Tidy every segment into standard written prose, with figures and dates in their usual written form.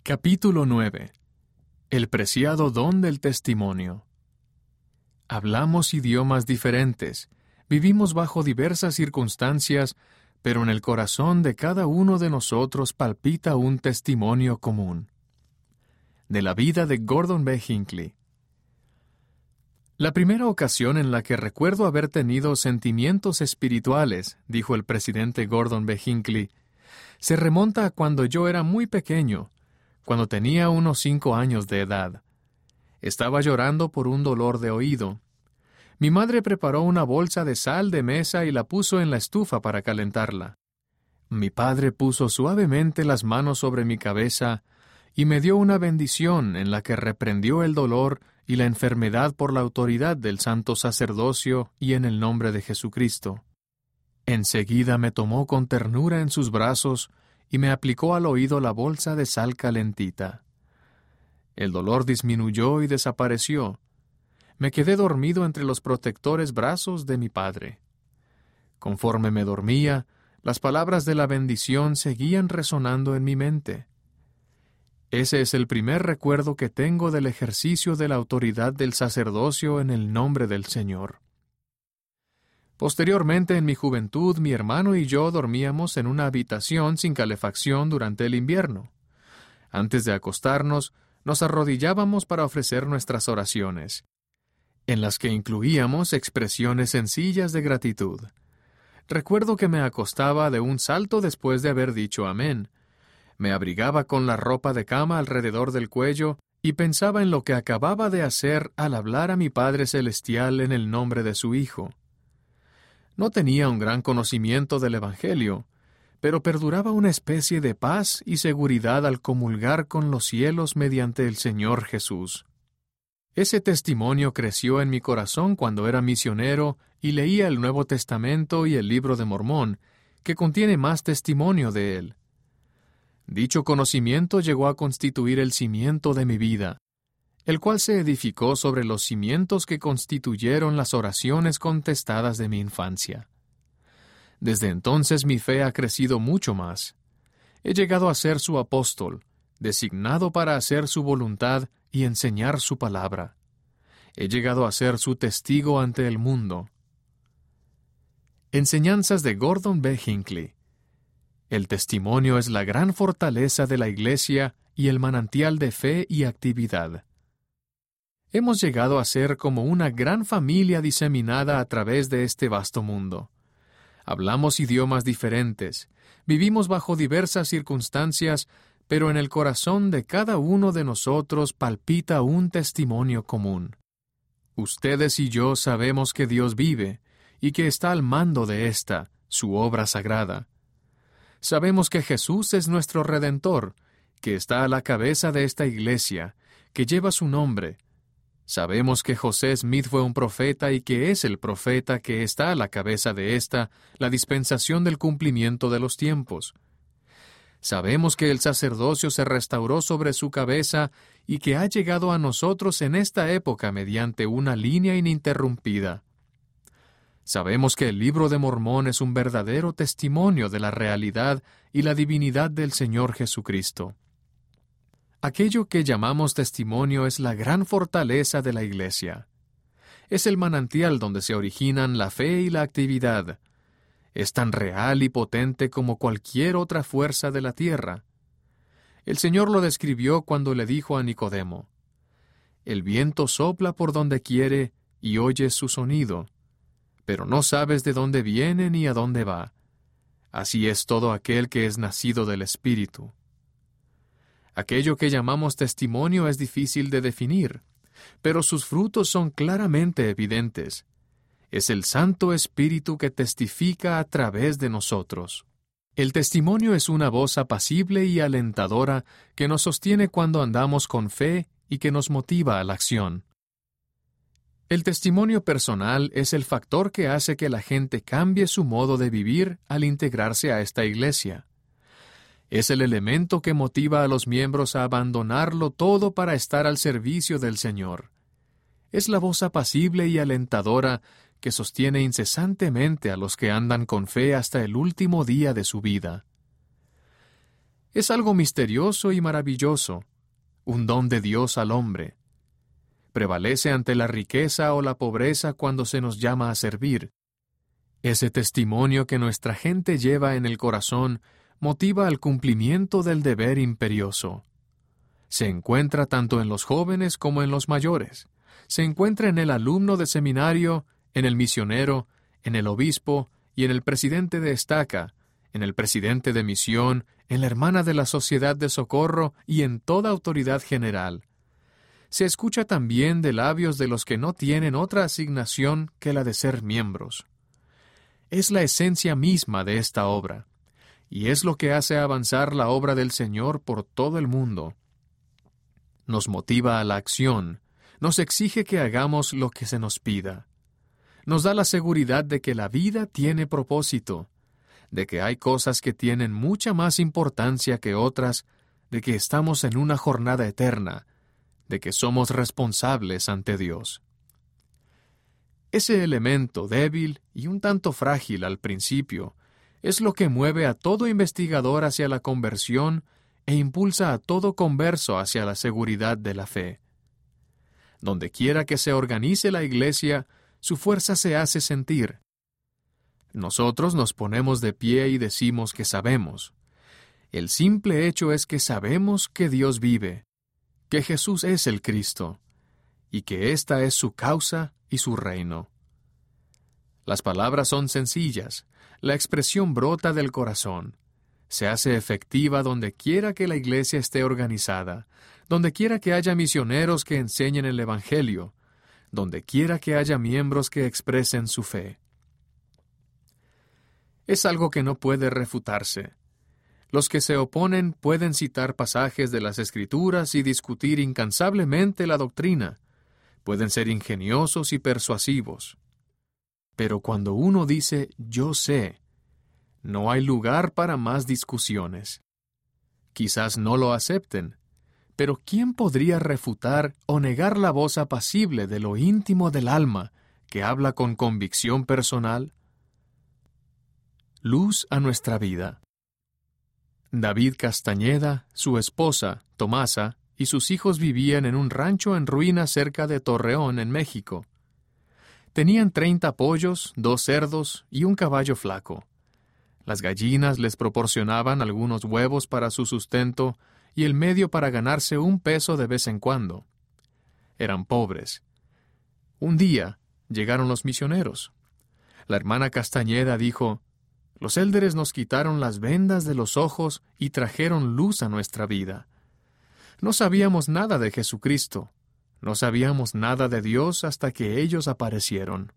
Capítulo 9. El preciado don del testimonio. Hablamos idiomas diferentes, vivimos bajo diversas circunstancias, pero en el corazón de cada uno de nosotros palpita un testimonio común. De la vida de Gordon B. Hinckley. La primera ocasión en la que recuerdo haber tenido sentimientos espirituales, dijo el presidente Gordon B. Hinckley, se remonta a cuando yo era muy pequeño, cuando tenía unos 5 años de edad. Estaba llorando por un dolor de oído. Mi madre preparó una bolsa de sal de mesa y la puso en la estufa para calentarla. Mi padre puso suavemente las manos sobre mi cabeza y me dio una bendición en la que reprendió el dolor y la enfermedad por la autoridad del santo sacerdocio y en el nombre de Jesucristo. Enseguida me tomó con ternura en sus brazos y me aplicó al oído la bolsa de sal calentita. El dolor disminuyó y desapareció. Me quedé dormido entre los protectores brazos de mi padre. Conforme me dormía, las palabras de la bendición seguían resonando en mi mente. Ese es el primer recuerdo que tengo del ejercicio de la autoridad del sacerdocio en el nombre del Señor. Posteriormente, en mi juventud, mi hermano y yo dormíamos en una habitación sin calefacción durante el invierno. Antes de acostarnos, nos arrodillábamos para ofrecer nuestras oraciones, en las que incluíamos expresiones sencillas de gratitud. Recuerdo que me acostaba de un salto después de haber dicho amén. Me abrigaba con la ropa de cama alrededor del cuello y pensaba en lo que acababa de hacer al hablar a mi Padre Celestial en el nombre de su Hijo. No tenía un gran conocimiento del Evangelio, pero perduraba una especie de paz y seguridad al comulgar con los cielos mediante el Señor Jesús. Ese testimonio creció en mi corazón cuando era misionero y leía el Nuevo Testamento y el Libro de Mormón, que contiene más testimonio de él. Dicho conocimiento llegó a constituir el cimiento de mi vida, el cual se edificó sobre los cimientos que constituyeron las oraciones contestadas de mi infancia. Desde entonces mi fe ha crecido mucho más. He llegado a ser su apóstol, designado para hacer su voluntad y enseñar su palabra. He llegado a ser su testigo ante el mundo. Enseñanzas de Gordon B. Hinckley. El testimonio es la gran fortaleza de la Iglesia y el manantial de fe y actividad. Hemos llegado a ser como una gran familia diseminada a través de este vasto mundo. Hablamos idiomas diferentes, vivimos bajo diversas circunstancias, pero en el corazón de cada uno de nosotros palpita un testimonio común. Ustedes y yo sabemos que Dios vive y que está al mando de esta, su obra sagrada. Sabemos que Jesús es nuestro Redentor, que está a la cabeza de esta iglesia, que lleva su nombre. Sabemos que José Smith fue un profeta y que es el profeta que está a la cabeza de esta, la dispensación del cumplimiento de los tiempos. Sabemos que el sacerdocio se restauró sobre su cabeza y que ha llegado a nosotros en esta época mediante una línea ininterrumpida. Sabemos que el Libro de Mormón es un verdadero testimonio de la realidad y la divinidad del Señor Jesucristo. Aquello que llamamos testimonio es la gran fortaleza de la Iglesia. Es el manantial donde se originan la fe y la actividad. Es tan real y potente como cualquier otra fuerza de la tierra. El Señor lo describió cuando le dijo a Nicodemo: «El viento sopla por donde quiere y oyes su sonido, pero no sabes de dónde viene ni a dónde va. Así es todo aquel que es nacido del Espíritu». Aquello que llamamos testimonio es difícil de definir, pero sus frutos son claramente evidentes. Es el Santo Espíritu que testifica a través de nosotros. El testimonio es una voz apacible y alentadora que nos sostiene cuando andamos con fe y que nos motiva a la acción. El testimonio personal es el factor que hace que la gente cambie su modo de vivir al integrarse a esta iglesia. Es el elemento que motiva a los miembros a abandonarlo todo para estar al servicio del Señor. Es la voz apacible y alentadora que sostiene incesantemente a los que andan con fe hasta el último día de su vida. Es algo misterioso y maravilloso, un don de Dios al hombre. Prevalece ante la riqueza o la pobreza cuando se nos llama a servir. Ese testimonio que nuestra gente lleva en el corazón motiva al cumplimiento del deber imperioso. Se encuentra tanto en los jóvenes como en los mayores. Se encuentra en el alumno de seminario, en el misionero, en el obispo y en el presidente de estaca, en el presidente de misión, en la hermana de la sociedad de socorro y en toda autoridad general. Se escucha también de labios de los que no tienen otra asignación que la de ser miembros. Es la esencia misma de esta obra, y es lo que hace avanzar la obra del Señor por todo el mundo. Nos motiva a la acción, nos exige que hagamos lo que se nos pida. Nos da la seguridad de que la vida tiene propósito, de que hay cosas que tienen mucha más importancia que otras, de que estamos en una jornada eterna, de que somos responsables ante Dios. Ese elemento débil y un tanto frágil al principio es lo que mueve a todo investigador hacia la conversión e impulsa a todo converso hacia la seguridad de la fe. Donde quiera que se organice la Iglesia, su fuerza se hace sentir. Nosotros nos ponemos de pie y decimos que sabemos. El simple hecho es que sabemos que Dios vive, que Jesús es el Cristo, y que esta es su causa y su reino. Las palabras son sencillas, la expresión brota del corazón. Se hace efectiva donde quiera que la Iglesia esté organizada, donde quiera que haya misioneros que enseñen el Evangelio, donde quiera que haya miembros que expresen su fe. Es algo que no puede refutarse. Los que se oponen pueden citar pasajes de las Escrituras y discutir incansablemente la doctrina. Pueden ser ingeniosos y persuasivos. Pero cuando uno dice «yo sé», no hay lugar para más discusiones. Quizás no lo acepten, pero ¿quién podría refutar o negar la voz apacible de lo íntimo del alma que habla con convicción personal? Luz a nuestra vida. David Castañeda, su esposa, Tomasa, y sus hijos vivían en un rancho en ruinas cerca de Torreón, en México. Tenían 30 pollos, 2 cerdos y un caballo flaco. Las gallinas les proporcionaban algunos huevos para su sustento y el medio para ganarse un peso de vez en cuando. Eran pobres. Un día llegaron los misioneros. La hermana Castañeda dijo: «Los élderes nos quitaron las vendas de los ojos y trajeron luz a nuestra vida. No sabíamos nada de Jesucristo, no sabíamos nada de Dios hasta que ellos aparecieron».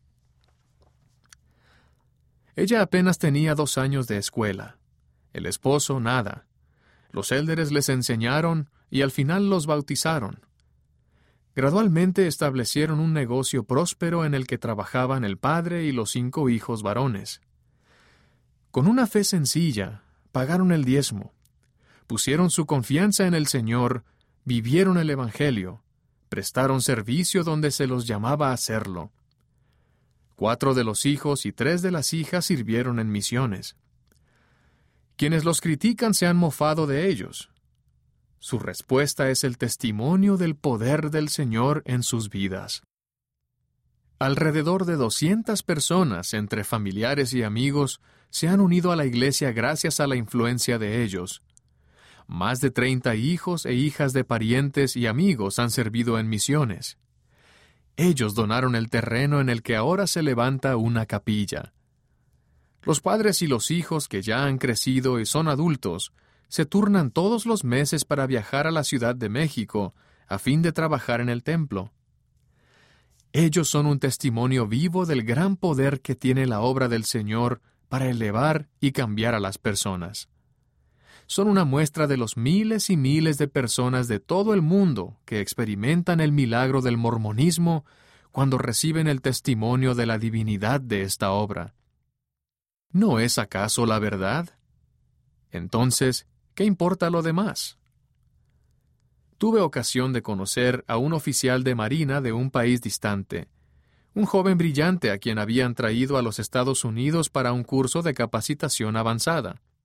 Ella apenas tenía 2 años de escuela. El esposo, nada. Los élderes les enseñaron y al final los bautizaron. Gradualmente establecieron un negocio próspero en el que trabajaban el padre y los 5 hijos varones. Con una fe sencilla, pagaron el diezmo. Pusieron su confianza en el Señor, vivieron el Evangelio, prestaron servicio donde se los llamaba a hacerlo. 4 de los hijos y 3 de las hijas sirvieron en misiones. Quienes los critican se han mofado de ellos. Su respuesta es el testimonio del poder del Señor en sus vidas. Alrededor de 200 personas, entre familiares y amigos, se han unido a la Iglesia gracias a la influencia de ellos. Más de 30 hijos e hijas de parientes y amigos han servido en misiones. Ellos donaron el terreno en el que ahora se levanta una capilla. Los padres y los hijos que ya han crecido y son adultos se turnan todos los meses para viajar a la Ciudad de México a fin de trabajar en el templo. Ellos son un testimonio vivo del gran poder que tiene la obra del Señor para elevar y cambiar a las personas. Son una muestra de los miles y miles de personas de todo el mundo que experimentan el milagro del mormonismo cuando reciben el testimonio de la divinidad de esta obra. ¿No es acaso la verdad? Entonces, ¿qué importa lo demás? Tuve ocasión de conocer a un oficial de marina de un país distante, un joven brillante a quien habían traído a los Estados Unidos para un curso de capacitación avanzada.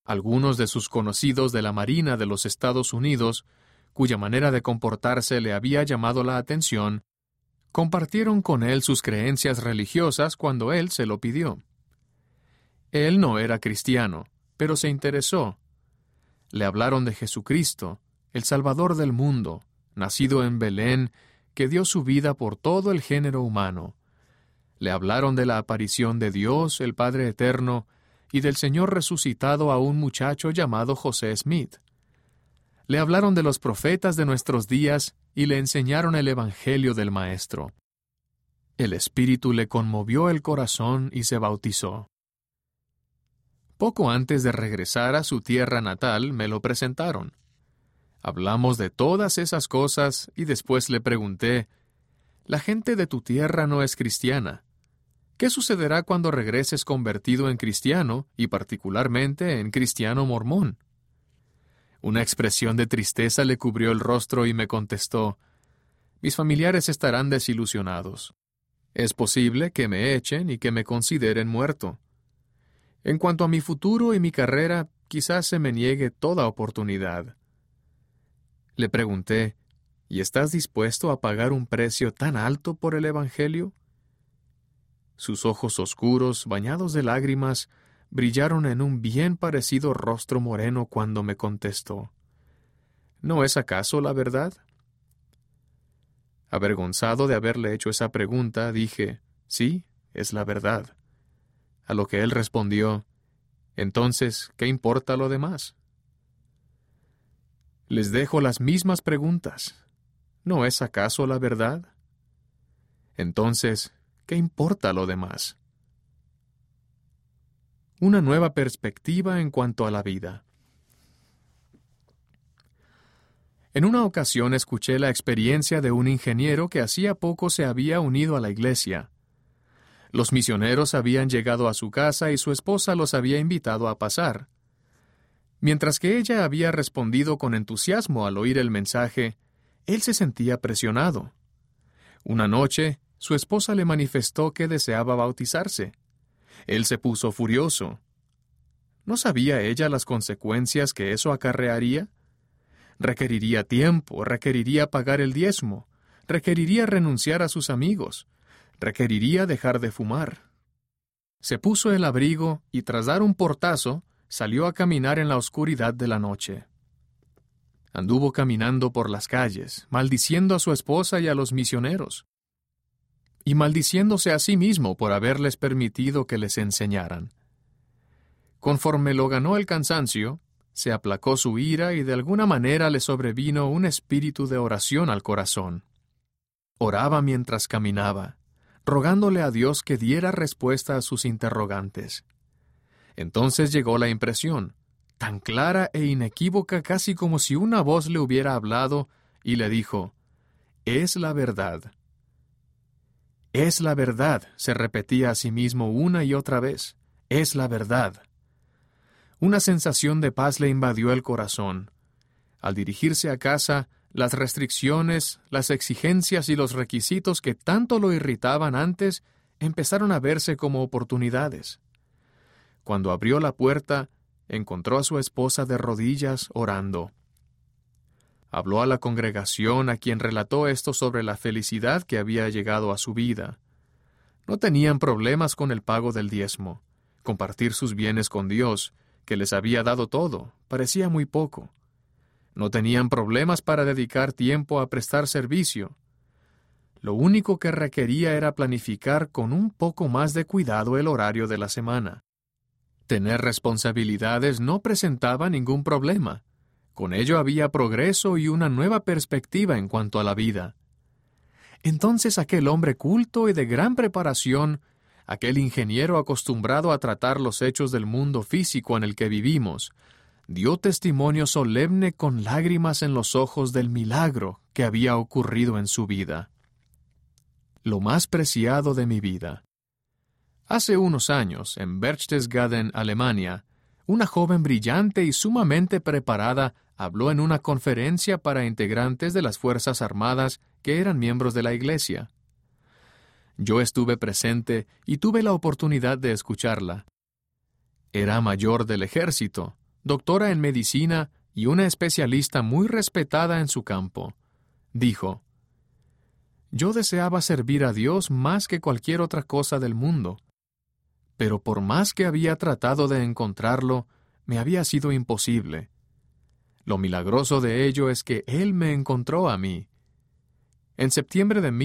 Algunos de sus conocidos de la Marina de los Estados Unidos, cuya manera de comportarse le había llamado la atención, compartieron con él sus creencias religiosas cuando él se lo pidió. Él no era cristiano, pero se interesó. Le hablaron de Jesucristo, el Salvador del mundo, nacido en Belén, que dio su vida por todo el género humano. Le hablaron de la aparición de Dios, el Padre Eterno, y del Señor resucitado a un muchacho llamado José Smith. Le hablaron de los profetas de nuestros días y le enseñaron el Evangelio del Maestro. El Espíritu le conmovió el corazón y se bautizó. Poco antes de regresar a su tierra natal, me lo presentaron. Hablamos de todas esas cosas y después le pregunté, «La gente de tu tierra no es cristiana. ¿Qué sucederá cuando regreses convertido en cristiano y particularmente en cristiano mormón?» Una expresión de tristeza le cubrió el rostro y me contestó, «Mis familiares estarán desilusionados. Es posible que me echen y que me consideren muerto. En cuanto a mi futuro y mi carrera, quizás se me niegue toda oportunidad». Le pregunté, ¿y estás dispuesto a pagar un precio tan alto por el Evangelio? Sus ojos oscuros, bañados de lágrimas, brillaron en un bien parecido rostro moreno cuando me contestó, ¿no es acaso la verdad? Avergonzado de haberle hecho esa pregunta, dije, sí, es la verdad. A lo que él respondió, entonces, ¿qué importa lo demás? Les dejo las mismas preguntas. ¿No es acaso la verdad? Entonces, ¿qué importa lo demás? Una nueva perspectiva en cuanto a la vida. En una ocasión escuché la experiencia de un ingeniero que hacía poco se había unido a la iglesia. Los misioneros habían llegado a su casa y su esposa los había invitado a pasar. Mientras que ella había respondido con entusiasmo al oír el mensaje, él se sentía presionado. Una noche, su esposa le manifestó que deseaba bautizarse. Él se puso furioso. ¿No sabía ella las consecuencias que eso acarrearía? Requeriría tiempo, requeriría pagar el diezmo, requeriría renunciar a sus amigos, requeriría dejar de fumar. Se puso el abrigo y tras dar un portazo, salió a caminar en la oscuridad de la noche. Anduvo caminando por las calles, maldiciendo a su esposa y a los misioneros, y maldiciéndose a sí mismo por haberles permitido que les enseñaran. Conforme lo ganó el cansancio, se aplacó su ira y de alguna manera le sobrevino un espíritu de oración al corazón. Oraba mientras caminaba, rogándole a Dios que diera respuesta a sus interrogantes. Entonces llegó la impresión, tan clara e inequívoca casi como si una voz le hubiera hablado, y le dijo, «Es la verdad». «Es la verdad», se repetía a sí mismo una y otra vez, «es la verdad». Una sensación de paz le invadió el corazón. Al dirigirse a casa, las restricciones, las exigencias y los requisitos que tanto lo irritaban antes empezaron a verse como oportunidades. Cuando abrió la puerta, encontró a su esposa de rodillas orando. Habló a la congregación a quien relató esto sobre la felicidad que había llegado a su vida. No tenían problemas con el pago del diezmo. Compartir sus bienes con Dios, que les había dado todo, parecía muy poco. No tenían problemas para dedicar tiempo a prestar servicio. Lo único que requería era planificar con un poco más de cuidado el horario de la semana. Tener responsabilidades no presentaba ningún problema. Con ello había progreso y una nueva perspectiva en cuanto a la vida. Entonces aquel hombre culto y de gran preparación, aquel ingeniero acostumbrado a tratar los hechos del mundo físico en el que vivimos, dio testimonio solemne con lágrimas en los ojos del milagro que había ocurrido en su vida. Lo más preciado de mi vida. Hace unos años, en Berchtesgaden, Alemania, una joven brillante y sumamente preparada habló en una conferencia para integrantes de las Fuerzas Armadas que eran miembros de la Iglesia. Yo estuve presente y tuve la oportunidad de escucharla. Era mayor del ejército, doctora en medicina y una especialista muy respetada en su campo. Dijo: «Yo deseaba servir a Dios más que cualquier otra cosa del mundo, pero por más que había tratado de encontrarlo, me había sido imposible. Lo milagroso de ello es que Él me encontró a mí». En septiembre de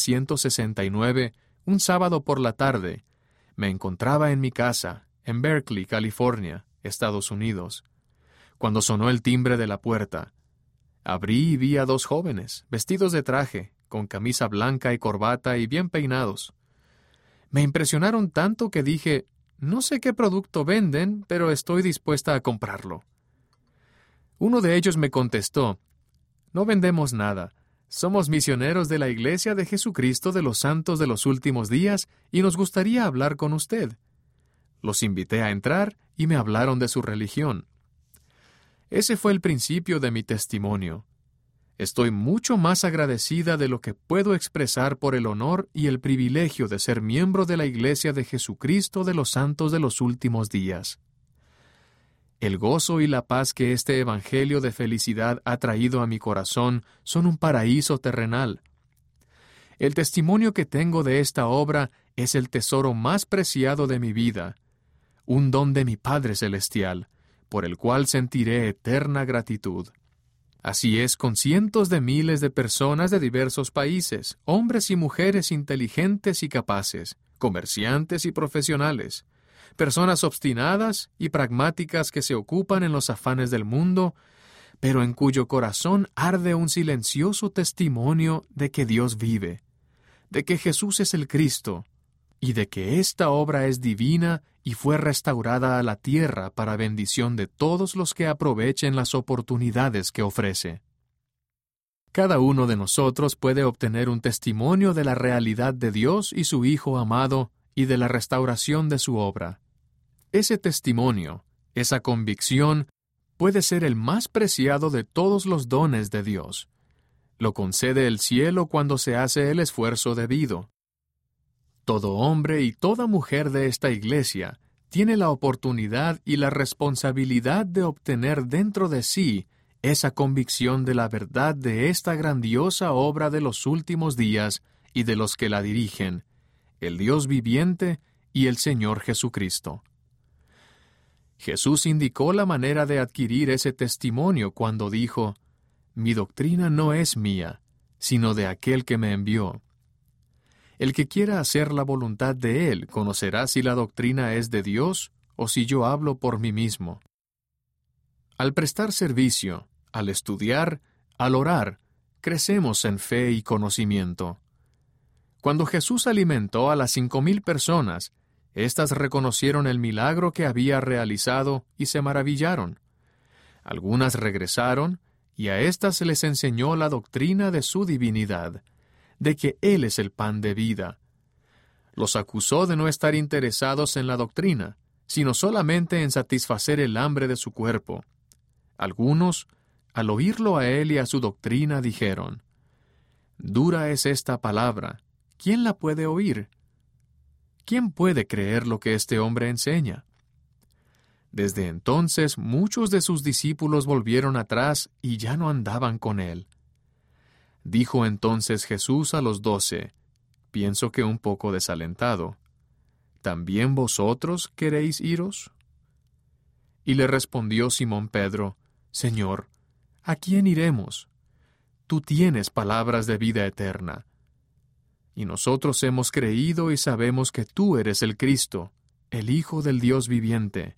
1969, un sábado por la tarde, me encontraba en mi casa, en Berkeley, California, Estados Unidos, cuando sonó el timbre de la puerta. Abrí y vi a dos jóvenes, vestidos de traje, con camisa blanca y corbata y bien peinados. Me impresionaron tanto que dije: «No sé qué producto venden, pero estoy dispuesta a comprarlo». Uno de ellos me contestó: «No vendemos nada. Somos misioneros de la Iglesia de Jesucristo de los Santos de los Últimos Días y nos gustaría hablar con usted». Los invité a entrar y me hablaron de su religión. Ese fue el principio de mi testimonio. Estoy mucho más agradecida de lo que puedo expresar por el honor y el privilegio de ser miembro de la Iglesia de Jesucristo de los Santos de los Últimos Días. El gozo y la paz que este evangelio de felicidad ha traído a mi corazón son un paraíso terrenal. El testimonio que tengo de esta obra es el tesoro más preciado de mi vida, un don de mi Padre Celestial, por el cual sentiré eterna gratitud. Así es con cientos de miles de personas de diversos países, hombres y mujeres inteligentes y capaces, comerciantes y profesionales, personas obstinadas y pragmáticas que se ocupan en los afanes del mundo, pero en cuyo corazón arde un silencioso testimonio de que Dios vive, de que Jesús es el Cristo, y de que esta obra es divina y fue restaurada a la tierra para bendición de todos los que aprovechen las oportunidades que ofrece. Cada uno de nosotros puede obtener un testimonio de la realidad de Dios y su Hijo amado y de la restauración de su obra. Ese testimonio, esa convicción, puede ser el más preciado de todos los dones de Dios. Lo concede el cielo cuando se hace el esfuerzo debido. Todo hombre y toda mujer de esta iglesia tiene la oportunidad y la responsabilidad de obtener dentro de sí esa convicción de la verdad de esta grandiosa obra de los últimos días y de los que la dirigen, el Dios viviente y el Señor Jesucristo. Jesús indicó la manera de adquirir ese testimonio cuando dijo: «Mi doctrina no es mía, sino de aquel que me envió». El que quiera hacer la voluntad de Él conocerá si la doctrina es de Dios o si yo hablo por mí mismo. Al prestar servicio, al estudiar, al orar, crecemos en fe y conocimiento. Cuando Jesús alimentó a las 5,000 personas, éstas reconocieron el milagro que había realizado y se maravillaron. Algunas regresaron, y a éstas se les enseñó la doctrina de su divinidad, de que Él es el pan de vida. Los acusó de no estar interesados en la doctrina, sino solamente en satisfacer el hambre de su cuerpo. Algunos, al oírlo a Él y a su doctrina, dijeron: «Dura es esta palabra, ¿quién la puede oír? ¿Quién puede creer lo que este hombre enseña?». Desde entonces muchos de sus discípulos volvieron atrás y ya no andaban con Él. Dijo entonces Jesús a los 12, pienso que un poco desalentado: ¿también vosotros queréis iros? Y le respondió Simón Pedro: Señor, ¿a quién iremos? Tú tienes palabras de vida eterna. Y nosotros hemos creído y sabemos que tú eres el Cristo, el Hijo del Dios viviente.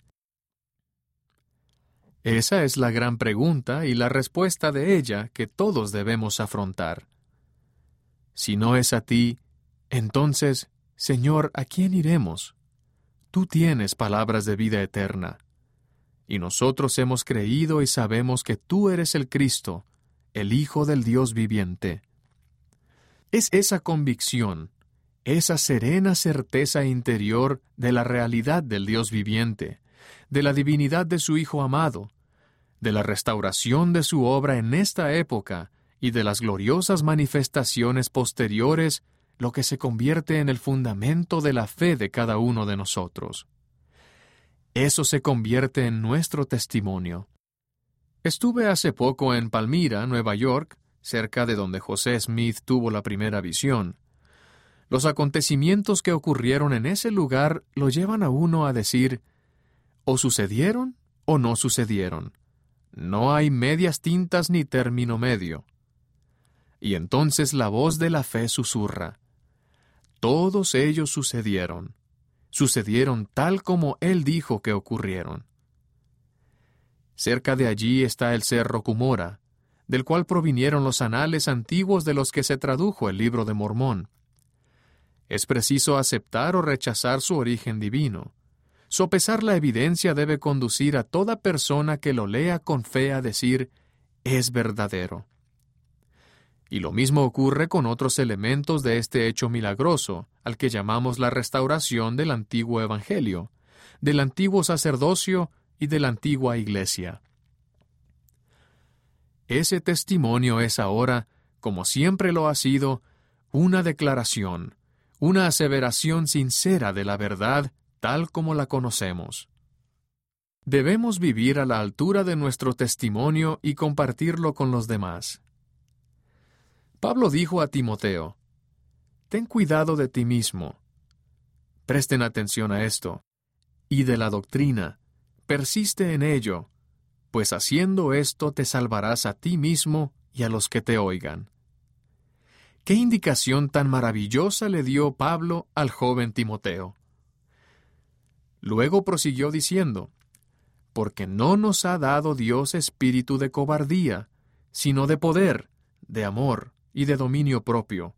Esa es la gran pregunta y la respuesta de ella que todos debemos afrontar. Si no es a ti, entonces, Señor, ¿a quién iremos? Tú tienes palabras de vida eterna. Y nosotros hemos creído y sabemos que tú eres el Cristo, el Hijo del Dios viviente. Es esa convicción, esa serena certeza interior de la realidad del Dios viviente, de la divinidad de su Hijo amado, de la restauración de su obra en esta época y de las gloriosas manifestaciones posteriores, lo que se convierte en el fundamento de la fe de cada uno de nosotros. eso se convierte en nuestro testimonio. Estuve hace poco en Palmyra, Nueva York, cerca de donde José Smith tuvo la primera visión. Los acontecimientos que ocurrieron en ese lugar lo llevan a uno a decir, o sucedieron o no sucedieron. No hay medias tintas ni término medio. Y entonces la voz de la fe susurra, todos ellos sucedieron. Sucedieron tal como Él dijo que ocurrieron. Cerca de allí está el Cerro Cumorah, del cual provinieron los anales antiguos de los que se tradujo el Libro de Mormón. Es preciso aceptar o rechazar su origen divino. Sopesar la evidencia debe conducir a toda persona que lo lea con fe a decir, es verdadero. Y lo mismo ocurre con otros elementos de este hecho milagroso, al que llamamos la restauración del antiguo evangelio, del antiguo sacerdocio y de la antigua iglesia. Ese testimonio es ahora, como siempre lo ha sido, una declaración, una aseveración sincera de la verdad tal como la conocemos. Debemos vivir a la altura de nuestro testimonio y compartirlo con los demás. Pablo dijo a Timoteo, «Ten cuidado de ti mismo». Presten atención a esto. «Y de la doctrina, persiste en ello, pues haciendo esto te salvarás a ti mismo y a los que te oigan». ¿Qué indicación tan maravillosa le dio Pablo al joven Timoteo? Luego prosiguió diciendo, «Porque no nos ha dado Dios espíritu de cobardía, sino de poder, de amor y de dominio propio».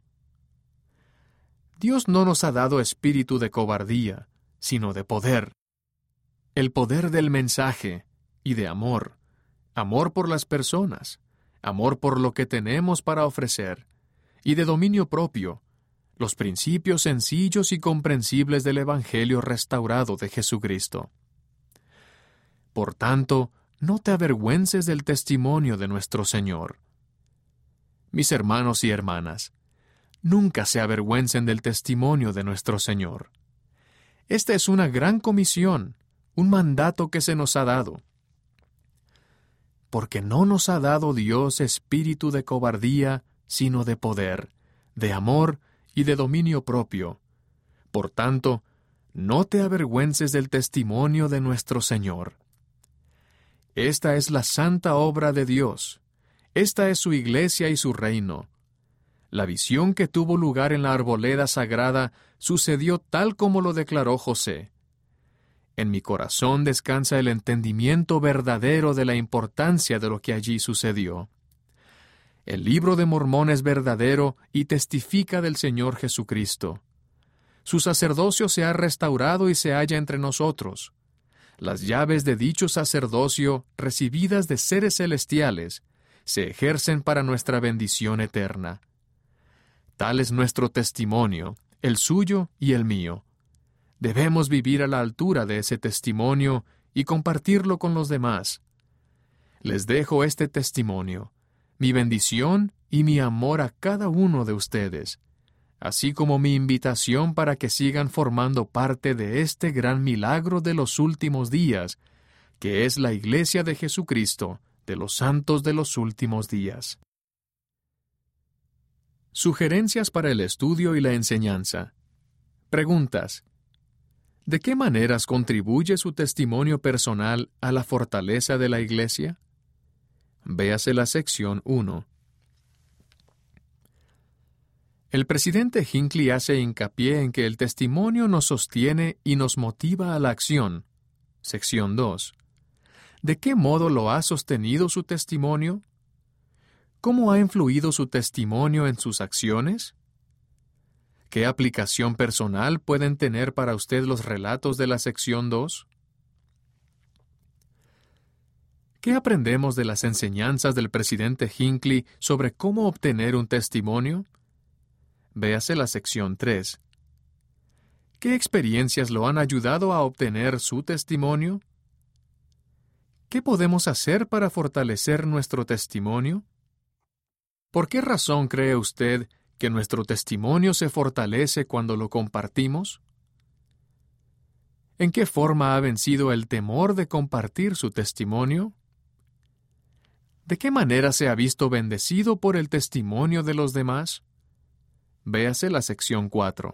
Dios no nos ha dado espíritu de cobardía, sino de poder. El poder del mensaje y de amor, amor por las personas, amor por lo que tenemos para ofrecer, y de dominio propio, los principios sencillos y comprensibles del Evangelio restaurado de Jesucristo. Por tanto, no te avergüences del testimonio de nuestro Señor. Mis hermanos y hermanas, nunca se avergüencen del testimonio de nuestro Señor. Esta es una gran comisión, un mandato que se nos ha dado. Porque no nos ha dado Dios espíritu de cobardía, sino de poder, de amor y de dominio propio. Por tanto, no te avergüences del testimonio de nuestro Señor. Esta es la santa obra de Dios. Esta es su iglesia y su reino. La visión que tuvo lugar en la arboleda sagrada sucedió tal como lo declaró José. En mi corazón descansa el entendimiento verdadero de la importancia de lo que allí sucedió. El Libro de Mormón es verdadero y testifica del Señor Jesucristo. Su sacerdocio se ha restaurado y se halla entre nosotros. Las llaves de dicho sacerdocio, recibidas de seres celestiales, se ejercen para nuestra bendición eterna. Tal es nuestro testimonio, el suyo y el mío. Debemos vivir a la altura de ese testimonio y compartirlo con los demás. Les dejo este testimonio, mi bendición y mi amor a cada uno de ustedes, así como mi invitación para que sigan formando parte de este gran milagro de los últimos días, que es la Iglesia de Jesucristo, de los santos de los últimos días. Sugerencias para el estudio y la enseñanza. Preguntas. ¿De qué maneras contribuye su testimonio personal a la fortaleza de la Iglesia? Véase la sección 1. El presidente Hinckley hace hincapié en que el testimonio nos sostiene y nos motiva a la acción. Sección 2. ¿De qué modo lo ha sostenido su testimonio? ¿Cómo ha influido su testimonio en sus acciones? ¿Qué aplicación personal pueden tener para usted los relatos de la sección 2? ¿Qué aprendemos de las enseñanzas del presidente Hinckley sobre cómo obtener un testimonio? Véase la sección 3. ¿Qué experiencias lo han ayudado a obtener su testimonio? ¿Qué podemos hacer para fortalecer nuestro testimonio? ¿Por qué razón cree usted que nuestro testimonio se fortalece cuando lo compartimos? ¿En qué forma ha vencido el temor de compartir su testimonio? ¿De qué manera se ha visto bendecido por el testimonio de los demás? Véase la sección 4.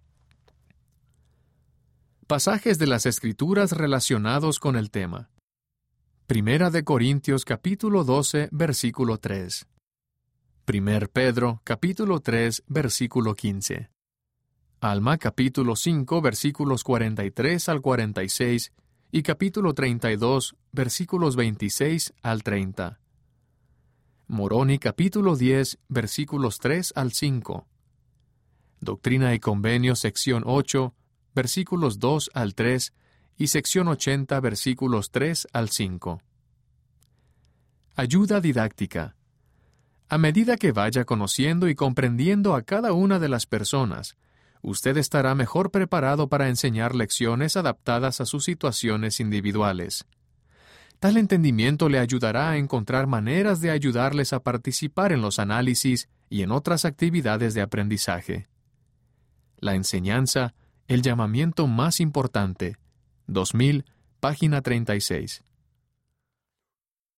Pasajes de las Escrituras relacionados con el tema. Primera de Corintios capítulo 12, versículo 3. Primer Pedro capítulo 3, versículo 15. Alma capítulo 5, versículos 43 al 46 y capítulo 32, versículos 26 al 30. Moroni capítulo 10, versículos 3 al 5. Doctrina y Convenios sección 8, versículos 2 al 3 y sección 80, versículos 3 al 5. Ayuda didáctica. A medida que vaya conociendo y comprendiendo a cada una de las personas, usted estará mejor preparado para enseñar lecciones adaptadas a sus situaciones individuales. Tal entendimiento le ayudará a encontrar maneras de ayudarles a participar en los análisis y en otras actividades de aprendizaje. La enseñanza, el llamamiento más importante. 2000, página 36.